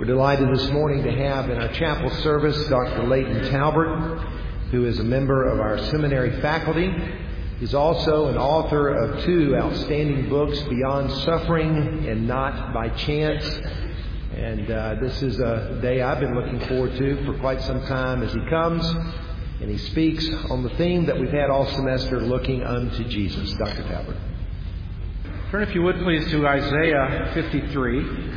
We're delighted this morning to have in our chapel service Dr. Leighton Talbert, who is a member of our seminary faculty. He's also an author of two outstanding books, Beyond Suffering and Not by Chance. And this is a day I've been looking forward to for quite some time as he comes and he speaks on the theme that we've had all semester, looking unto Jesus. Dr. Talbert. Turn, if you would, please, to Isaiah 53.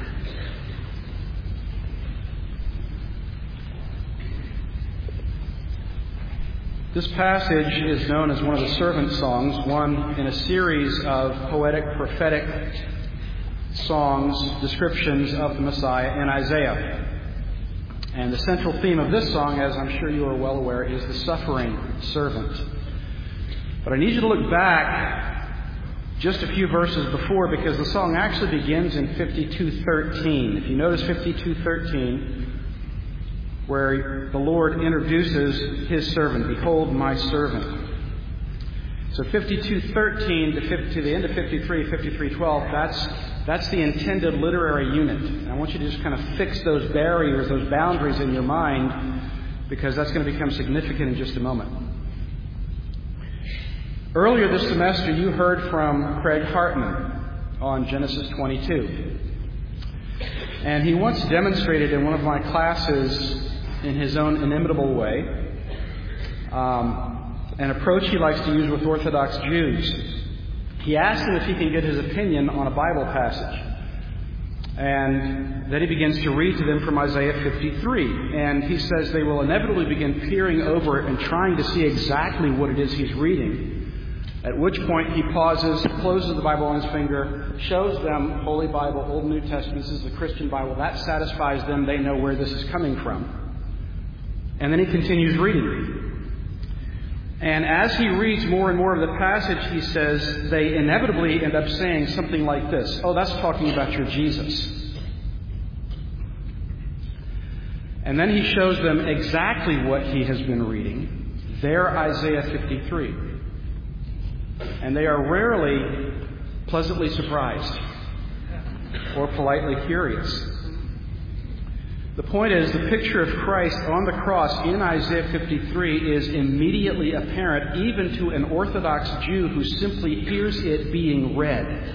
This passage is known as one of the servant songs, one in a series of poetic, prophetic songs, descriptions of the Messiah in Isaiah. And the central theme of this song, as I'm sure you are well aware, is the suffering servant. But I need you to look back just a few verses before, because the song actually begins in 52:13. If you notice 52:13, where the Lord introduces His servant, "Behold my servant." So 52:13 to the end of 53, 53:12, that's the intended literary unit. And I want you to just kind of fix those barriers, those boundaries in your mind, because that's going to become significant in just a moment. Earlier this semester, you heard from Craig Hartman on Genesis 22. And he once demonstrated in one of my classes, in his own inimitable way, an approach he likes to use with Orthodox Jews. He asked them if he can get his opinion on a Bible passage. And then he begins to read to them from Isaiah 53. And he says they will inevitably begin peering over it and trying to see exactly what it is he's reading. At which point he pauses, closes the Bible on his finger, shows them Holy Bible, Old and New Testament. This is the Christian Bible. That satisfies them. They know where this is coming from. And then he continues reading. And as he reads more and more of the passage, he says they inevitably end up saying something like this: "Oh, that's talking about your Jesus." And then he shows them exactly what he has been reading, their Isaiah 53. And they are rarely pleasantly surprised or politely curious. The point is, the picture of Christ on the cross in Isaiah 53 is immediately apparent even to an Orthodox Jew who simply hears it being read.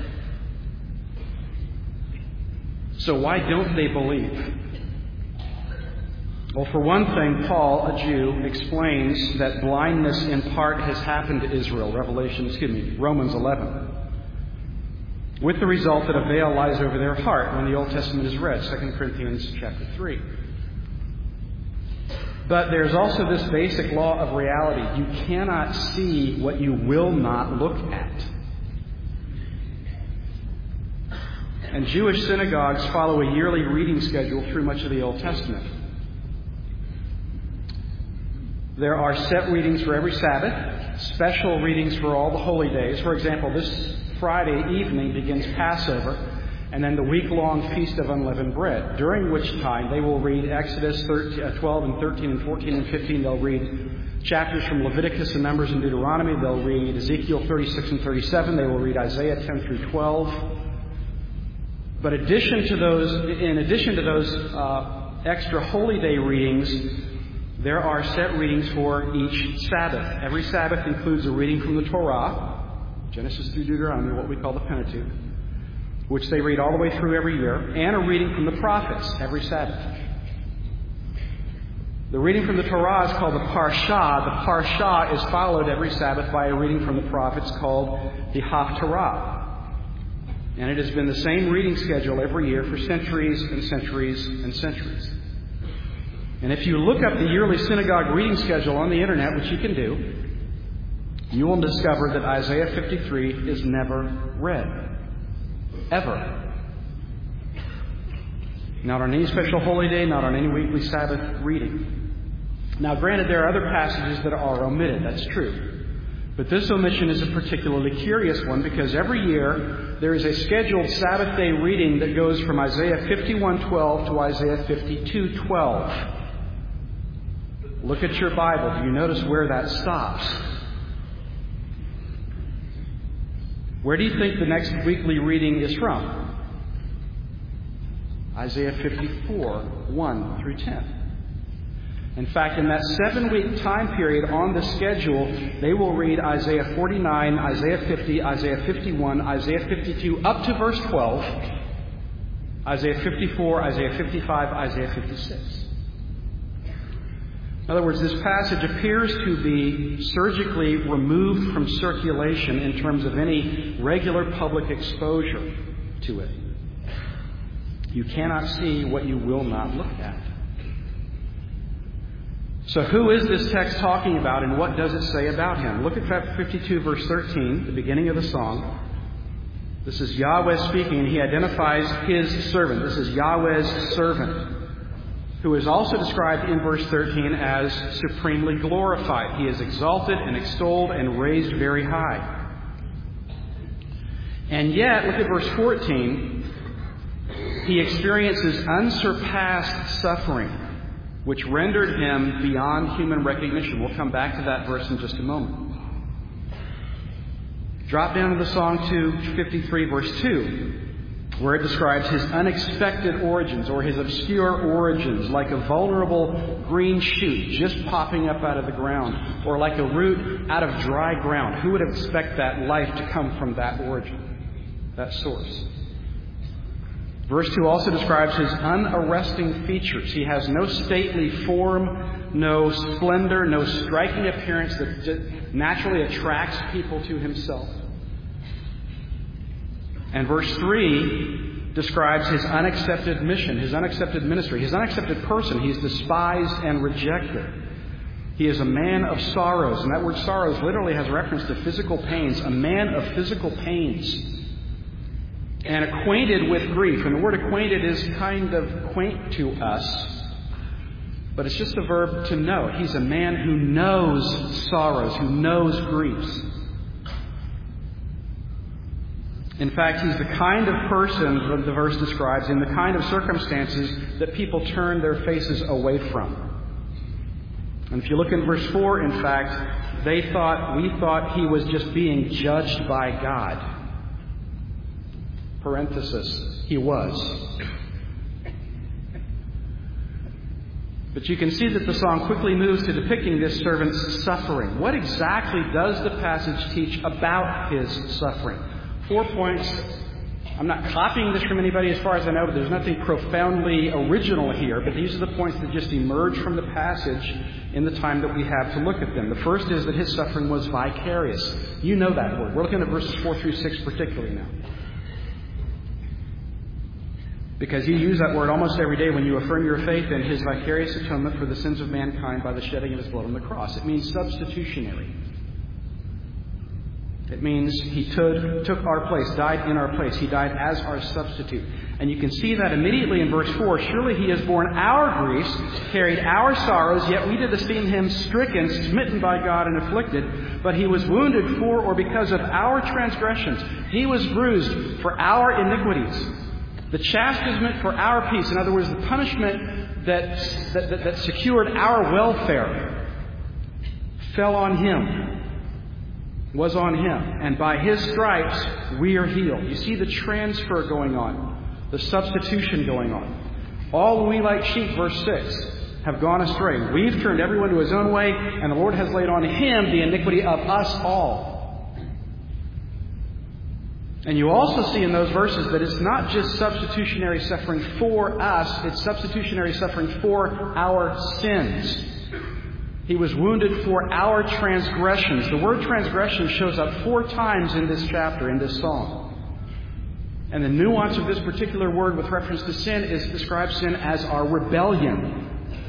So why don't they believe? Well, for one thing, Paul, a Jew, explains that blindness in part has happened to Israel. Romans 11. With the result that a veil lies over their heart when the Old Testament is read, 2 Corinthians chapter 3. But there's also this basic law of reality. You cannot see what you will not look at. And Jewish synagogues follow a yearly reading schedule through much of the Old Testament. There are set readings for every Sabbath, special readings for all the holy days. For example, this Friday evening begins Passover, and then the week-long Feast of Unleavened Bread, during which time they will read Exodus 12 and 13 and 14 and 15. They'll read chapters from Leviticus and Numbers and Deuteronomy. They'll read Ezekiel 36 and 37. They will read Isaiah 10 through 12. But in addition to those extra holy day readings, there are set readings for each Sabbath. Every Sabbath includes a reading from the Torah, Genesis through Deuteronomy, what we call the Pentateuch, which they read all the way through every year, and a reading from the prophets every Sabbath. The reading from the Torah is called the Parsha. The Parsha is followed every Sabbath by a reading from the prophets called the Haftarah. And it has been the same reading schedule every year for centuries and centuries and centuries. And if you look up the yearly synagogue reading schedule on the internet, which you can do, you will discover that Isaiah 53 is never read. Ever. Not on any special holy day, not on any weekly Sabbath reading. Now, granted, there are other passages that are omitted. That's true. But this omission is a particularly curious one, because every year there is a scheduled Sabbath day reading that goes from Isaiah 51:12 to Isaiah 52:12. Look at your Bible. Do you notice where that stops? Where do you think the next weekly reading is from? Isaiah 54, 1 through 10. In fact, in that 7-week time period on the schedule, they will read Isaiah 49, Isaiah 50, Isaiah 51, Isaiah 52, up to verse 12, Isaiah 54, Isaiah 55, Isaiah 56. In other words, this passage appears to be surgically removed from circulation in terms of any regular public exposure to it. You cannot see what you will not look at. So who is this text talking about, and what does it say about him? Look at chapter 52, verse 13, the beginning of the song. This is Yahweh speaking, and he identifies his servant. This is Yahweh's servant, who is also described in verse 13 as supremely glorified. He is exalted and extolled and raised very high. And yet, look at verse 14, he experiences unsurpassed suffering, which rendered him beyond human recognition. We'll come back to that verse in just a moment. Drop down to the song to 53, verse 2, where it describes his unexpected origins, or his obscure origins, like a vulnerable green shoot just popping up out of the ground, or like a root out of dry ground. Who would expect that life to come from that origin, that source? Verse 2 also describes his unarresting features. He has no stately form, no splendor, no striking appearance that naturally attracts people to himself. And verse 3 describes his unaccepted mission, his unaccepted ministry, his unaccepted person. He is despised and rejected. He is a man of sorrows. And that word sorrows literally has reference to physical pains. A man of physical pains. And acquainted with grief. And the word acquainted is kind of quaint to us, but it's just a verb to know. He's a man who knows sorrows, who knows griefs. In fact, he's the kind of person that the verse describes, in the kind of circumstances that people turn their faces away from. And if you look in verse 4, in fact, we thought he was just being judged by God. Parenthesis, he was. But you can see that the song quickly moves to depicting this servant's suffering. What exactly does the passage teach about his suffering? 4 points. I'm not copying this from anybody as far as I know, but there's nothing profoundly original here. But these are the points that just emerge from the passage in the time that we have to look at them. The first is that his suffering was vicarious. You know that word. We're looking at verses 4 through 6 particularly now. Because you use that word almost every day when you affirm your faith in his vicarious atonement for the sins of mankind by the shedding of his blood on the cross. It means substitutionary. It means he took our place, died in our place. He died as our substitute. And you can see that immediately in verse 4. Surely he has borne our griefs, carried our sorrows, yet we did esteem him stricken, smitten by God, and afflicted. But he was wounded for or because of our transgressions. He was bruised for our iniquities. The chastisement for our peace, in other words, the punishment that secured our welfare, fell on him, was on him. And by his stripes, we are healed. You see the transfer going on, the substitution going on. All we like sheep, verse 6, have gone astray. We've turned everyone to his own way, and the Lord has laid on him the iniquity of us all. And you also see in those verses that it's not just substitutionary suffering for us, it's substitutionary suffering for our sins. He was wounded for our transgressions. The word transgression shows up 4 times in this chapter, in this psalm. And the nuance of this particular word with reference to sin is describes sin as our rebellion.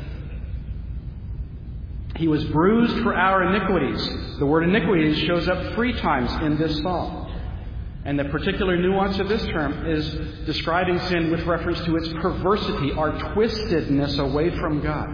He was bruised for our iniquities. The word iniquities shows up 3 times in this psalm. And the particular nuance of this term is describing sin with reference to its perversity, our twistedness away from God.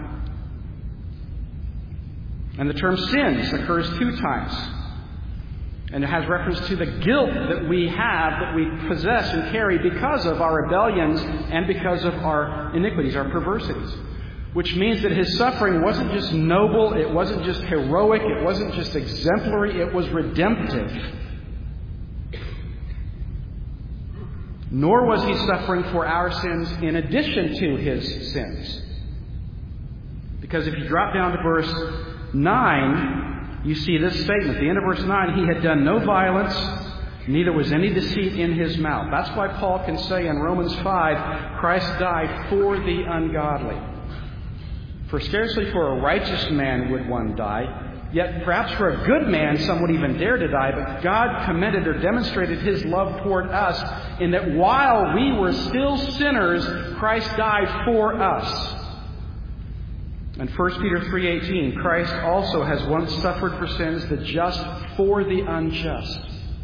And the term sins occurs 2 times. And it has reference to the guilt that we have, that we possess and carry because of our rebellions and because of our iniquities, our perversities. Which means that his suffering wasn't just noble, it wasn't just heroic, it wasn't just exemplary, it was redemptive. Nor was he suffering for our sins in addition to his sins. Because if you drop down to verse 9, you see this statement. At the end of verse 9, he had done no violence, neither was any deceit in his mouth. That's why Paul can say in Romans 5, Christ died for the ungodly. For scarcely for a righteous man would one die, yet perhaps for a good man some would even dare to die. But God commended or demonstrated his love toward us in that while we were still sinners, Christ died for us. And 1 Peter 3:18, Christ also has once suffered for sins, the just for the unjust.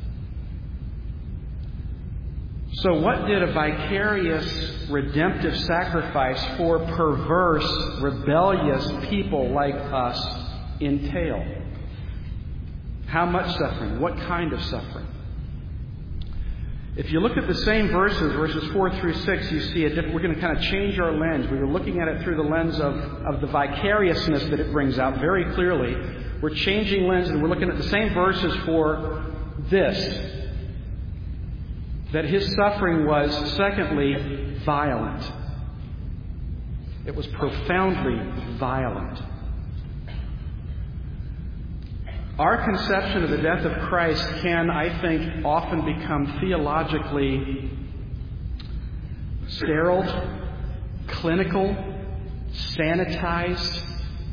So what did a vicarious, redemptive sacrifice for perverse, rebellious people like us entail? How much suffering? What kind of suffering? If you look at the same verses 4 through 6, you see we're going to kind of change our lens. We were looking at it through the lens of the vicariousness that it brings out very clearly. We're changing lens and we're looking at the same verses for this. That his suffering was, secondly, violent. It was profoundly violent. Our conception of the death of Christ can, I think, often become theologically sterile, clinical, sanitized,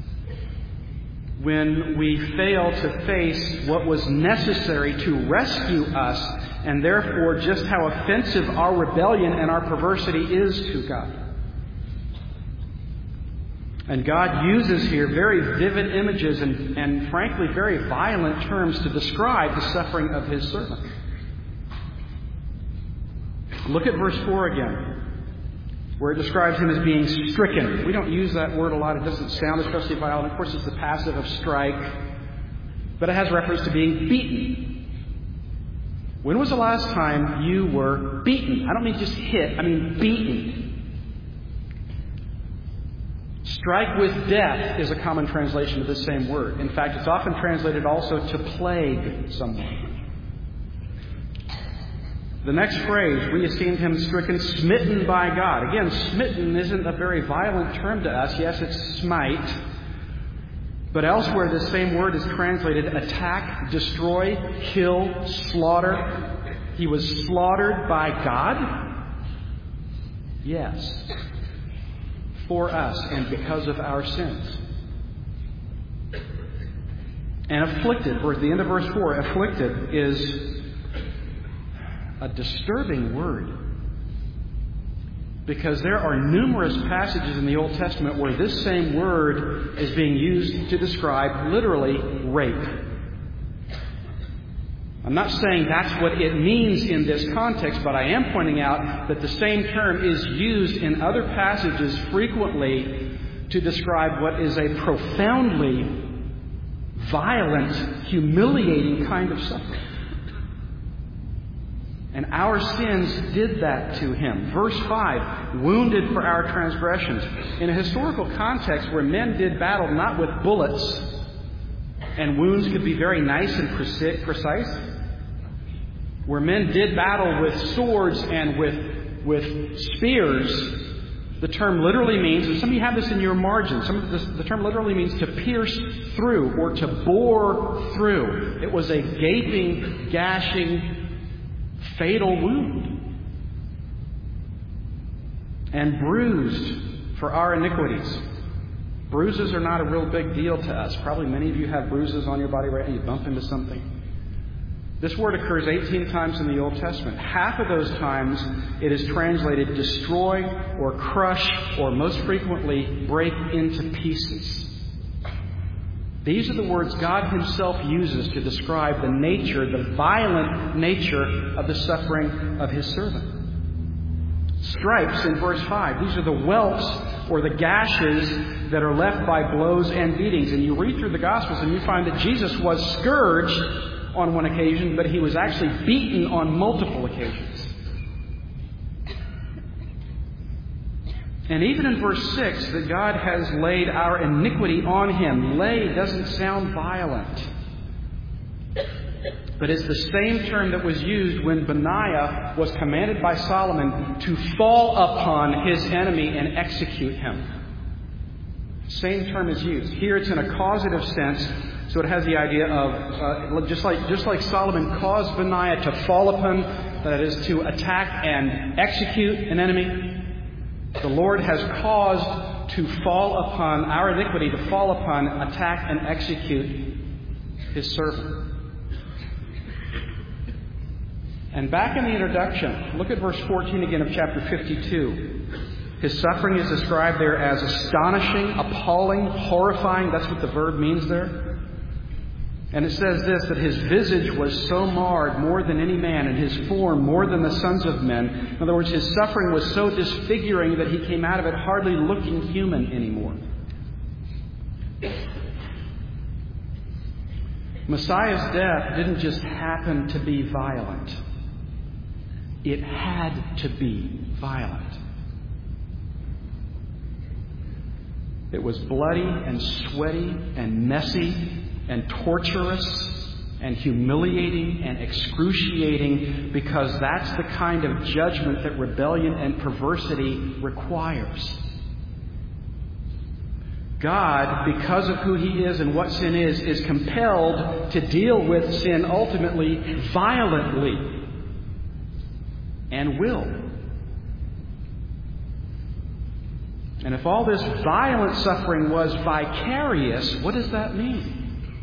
when we fail to face what was necessary to rescue us, and therefore just how offensive our rebellion and our perversity is to God. And God uses here very vivid images and frankly very violent terms to describe the suffering of his servant. Look at verse 4 again, where it describes him as being stricken. We don't use that word a lot. It doesn't sound especially violent. Of course, it's the passive of strike. But it has reference to being beaten. When was the last time you were beaten? I don't mean just hit. I mean beaten. Strike with death is a common translation of this same word. In fact, it's often translated also to plague someone. The next phrase, we esteemed him stricken, smitten by God. Again, smitten isn't a very violent term to us. Yes, it's smite. But elsewhere, this same word is translated attack, destroy, kill, slaughter. He was slaughtered by God? Yes. For us and because of our sins. And afflicted, or at the end of verse 4, afflicted is a disturbing word. Because there are numerous passages in the Old Testament where this same word is being used to describe, literally, rape. I'm not saying that's what it means in this context, but I am pointing out that the same term is used in other passages frequently to describe what is a profoundly violent, humiliating kind of suffering. And our sins did that to him. Verse 5, wounded for our transgressions. In a historical context where men did battle not with bullets, and wounds could be very nice and precise, where men did battle with swords and with spears, the term literally means, and some of you have this in your margins, the term literally means to pierce through or to bore through. It was a gaping, gashing, fatal wound. And bruised for our iniquities. Bruises are not a real big deal to us. Probably many of you have bruises on your body right now. You bump into something. This word occurs 18 times in the Old Testament. Half of those times it is translated destroy or crush or most frequently break into pieces. These are the words God Himself uses to describe the nature, the violent nature of the suffering of His servant. Stripes in verse 5. These are the welts or the gashes that are left by blows and beatings. And you read through the Gospels and you find that Jesus was scourged on one occasion, but He was actually beaten on multiple occasions. And even in verse 6, that God has laid our iniquity on Him. Lay doesn't sound violent. But it's the same term that was used when Benaiah was commanded by Solomon to fall upon his enemy and execute him. Same term is used. Here it's in a causative sense, so it has the idea of, just like Solomon caused Benaiah to fall upon, that is, to attack and execute an enemy, the Lord has caused to fall upon our iniquity, to fall upon, attack, and execute His servant. And back in the introduction, look at verse 14 again of chapter 52. His suffering is described there as astonishing, appalling, horrifying. That's what the verb means there. And it says this, that his visage was so marred more than any man, and his form more than the sons of men. In other words, his suffering was so disfiguring that he came out of it hardly looking human anymore. Messiah's death didn't just happen to be violent. It had to be violent. It was bloody and sweaty and messy and torturous and humiliating and excruciating, because that's the kind of judgment that rebellion and perversity requires. God, because of who He is and what sin is compelled to deal with sin ultimately violently, and will. And if all this violent suffering was vicarious, what does that mean?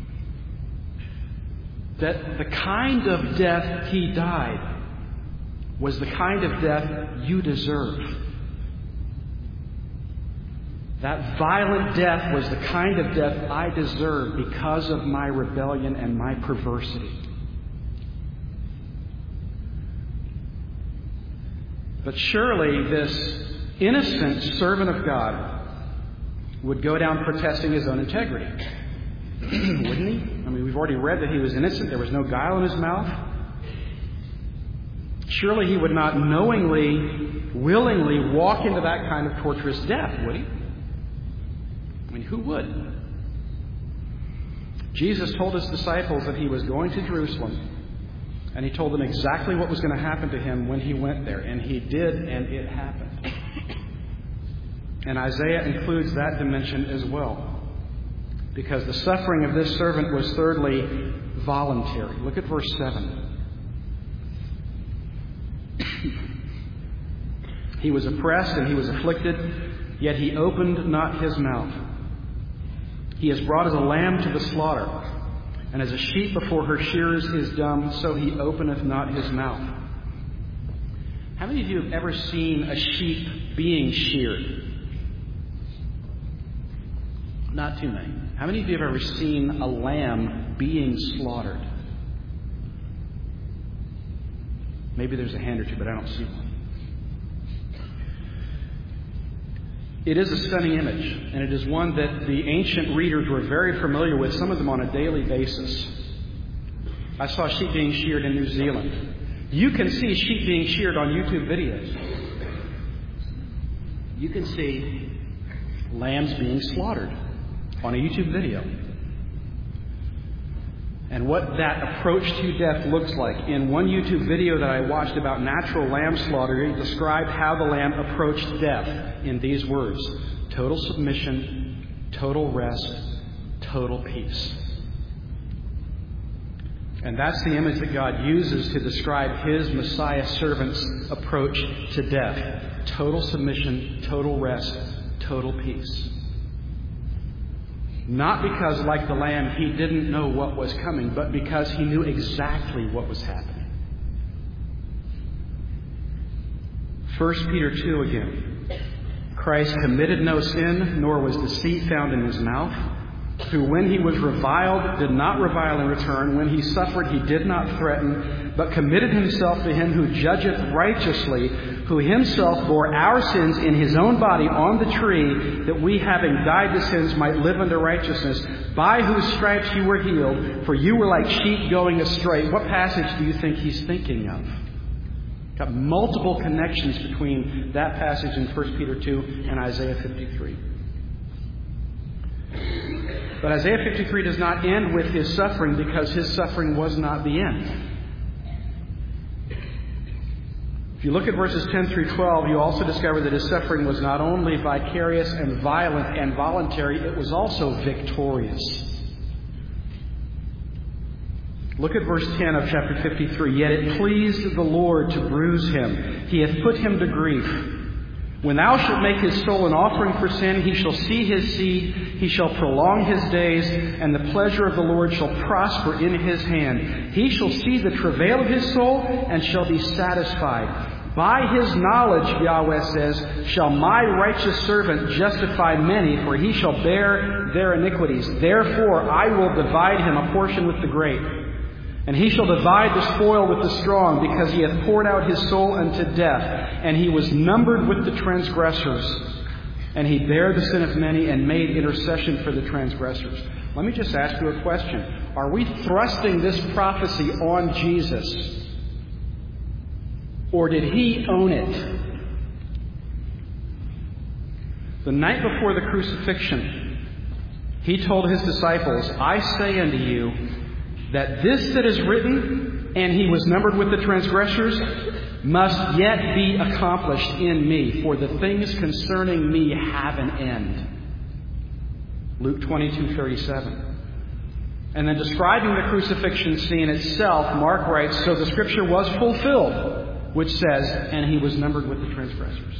That the kind of death He died was the kind of death you deserve. That violent death was the kind of death I deserve because of my rebellion and my perversity. But surely this innocent servant of God would go down protesting his own integrity. Wouldn't he? I mean, we've already read that he was innocent. There was no guile in his mouth. Surely he would not knowingly, willingly walk into that kind of torturous death, would he? I mean, who would? Jesus told His disciples that He was going to Jerusalem, and He told them exactly what was going to happen to Him when He went there. And He did, and it happened. And Isaiah includes that dimension as well, because the suffering of this servant was thirdly voluntary. Look at verse 7. He was oppressed and He was afflicted, yet He opened not His mouth. He is brought as a lamb to the slaughter, and as a sheep before her shearers is dumb, so He openeth not His mouth. How many of you have ever seen a sheep being sheared? Not too many. How many of you have ever seen a lamb being slaughtered? Maybe there's a hand or two, but I don't see one. It is a stunning image, and it is one that the ancient readers were very familiar with, some of them on a daily basis. I saw sheep being sheared in New Zealand. You can see sheep being sheared on YouTube videos. You can see lambs being slaughtered on a YouTube video. And what that approach to death looks like. In one YouTube video that I watched about natural lamb slaughter, it described how the lamb approached death in these words: total submission, total rest, total peace. And that's the image that God uses to describe His Messiah servant's approach to death. Total submission, total rest, total peace. Not because, like the lamb, He didn't know what was coming, but because He knew exactly what was happening. 1 Peter 2 again. Christ committed no sin, nor was deceit found in His mouth, who when He was reviled did not revile in return, when He suffered He did not threaten, but committed Himself to Him who judgeth righteously, who Himself bore our sins in His own body on the tree, that we, having died to sins, might live unto righteousness, by whose stripes you were healed, for you were like sheep going astray. What passage do you think He's thinking of? Got multiple connections between that passage in 1 Peter 2 and Isaiah 53. But Isaiah 53 does not end with his suffering, because his suffering was not the end. If you look at verses 10 through 12, you also discover that his suffering was not only vicarious and violent and voluntary, it was also victorious. Look at verse 10 of chapter 53. Yet it pleased the Lord to bruise him. He hath put him to grief. When thou shalt make his soul an offering for sin, he shall see his seed, he shall prolong his days, and the pleasure of the Lord shall prosper in his hand. He shall see the travail of his soul, and shall be satisfied. By his knowledge, Yahweh says, shall my righteous servant justify many, for he shall bear their iniquities. Therefore I will divide him a portion with the great. And he shall divide the spoil with the strong, because he hath poured out his soul unto death. And he was numbered with the transgressors. And he bare the sin of many, and made intercession for the transgressors. Let me just ask you a question. Are we thrusting this prophecy on Jesus? Or did he own it? The night before the crucifixion, he told his disciples, I say unto you, that this that is written, and he was numbered with the transgressors, must yet be accomplished in me, for the things concerning me have an end. Luke 22:37. And then describing the crucifixion scene itself, Mark writes, so the scripture was fulfilled, which says, and he was numbered with the transgressors.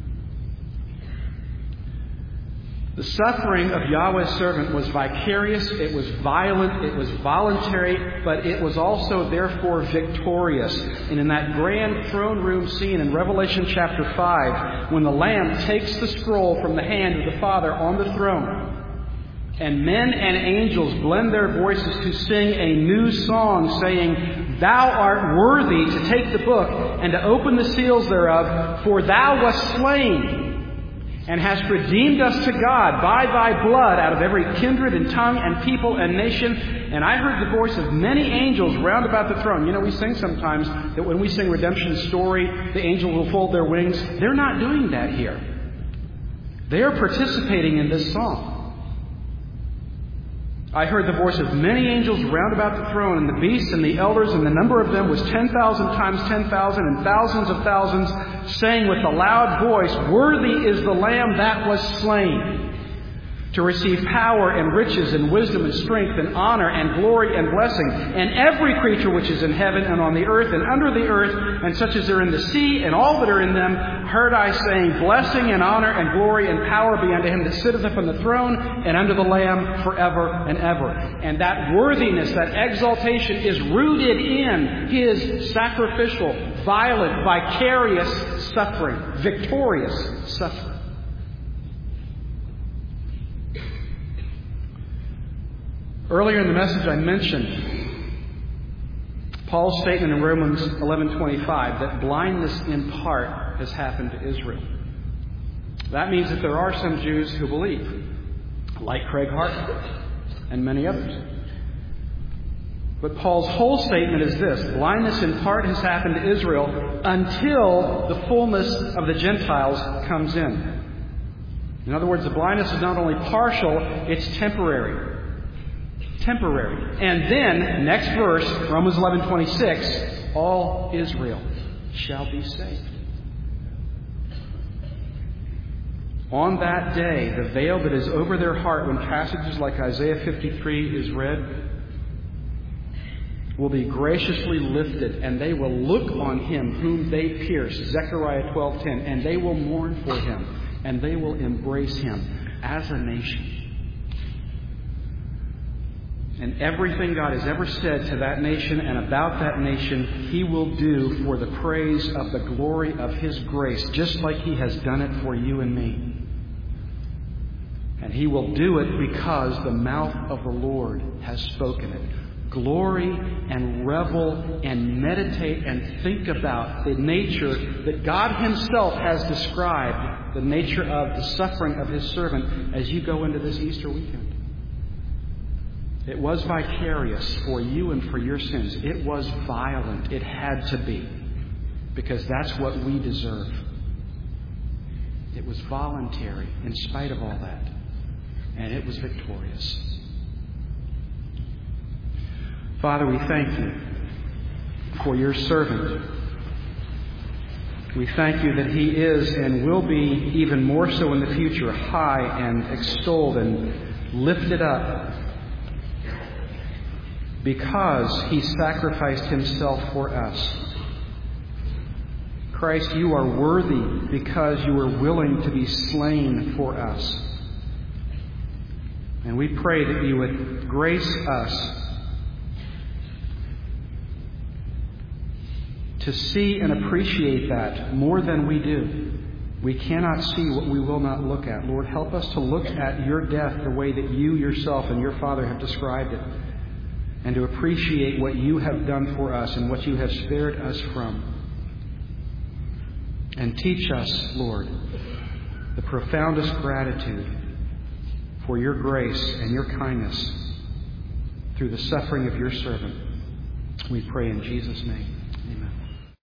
The suffering of Yahweh's servant was vicarious, it was violent, it was voluntary, but it was also therefore victorious. And in that grand throne room scene in Revelation chapter 5, when the Lamb takes the scroll from the hand of the Father on the throne, and men and angels blend their voices to sing a new song, saying, Thou art worthy to take the book and to open the seals thereof, for thou wast slain, and hast redeemed us to God by thy blood out of every kindred and tongue and people and nation. And I heard the voice of many angels round about the throne. You know, we sing sometimes that when we sing redemption story, the angels will fold their wings. They're not doing that here. They are participating in this song. I heard the voice of many angels round about the throne, and the beasts and the elders, and the number of them was 10,000 times 10,000, and thousands of thousands, saying with a loud voice, Worthy is the Lamb that was slain, to receive power and riches and wisdom and strength and honor and glory and blessing. And every creature which is in heaven and on the earth and under the earth, and such as are in the sea and all that are in them, heard I saying, Blessing and honor and glory and power be unto him that sitteth upon the throne and unto the Lamb forever and ever. And that worthiness, that exaltation is rooted in his sacrificial, violent, vicarious suffering, victorious suffering. Earlier in the message I mentioned Paul's statement in Romans 11:25 that blindness in part has happened to Israel. That means that there are some Jews who believe, like Craig Hart and many others. But Paul's whole statement is this: blindness in part has happened to Israel until the fullness of the Gentiles comes in. In other words, the blindness is not only partial, it's temporary. Temporary. And then, next verse, Romans 11:26, all Israel shall be saved. On that day, the veil that is over their heart when passages like Isaiah 53 is read will be graciously lifted, and they will look on him whom they pierced, Zechariah 12:10, and they will mourn for him, and they will embrace him as a nation. And everything God has ever said to that nation and about that nation, he will do for the praise of the glory of his grace, just like he has done it for you and me. And he will do it because the mouth of the Lord has spoken it. Glory and revel and meditate and think about the nature that God himself has described, the nature of the suffering of his servant as you go into this Easter weekend. It was vicarious for you and for your sins. It was violent. It had to be, because that's what we deserve. It was voluntary in spite of all that. And it was victorious. Father, we thank you for your servant. We thank you that he is and will be even more so in the future high and extolled and lifted up because he sacrificed himself for us. Christ, you are worthy because you are willing to be slain for us. And we pray that you would grace us to see and appreciate that more than we do. We cannot see what we will not look at. Lord, help us to look at your death the way that you yourself and your Father have described it, and to appreciate what you have done for us and what you have spared us from. And teach us, Lord, the profoundest gratitude for your grace and your kindness through the suffering of your servant. We pray in Jesus' name.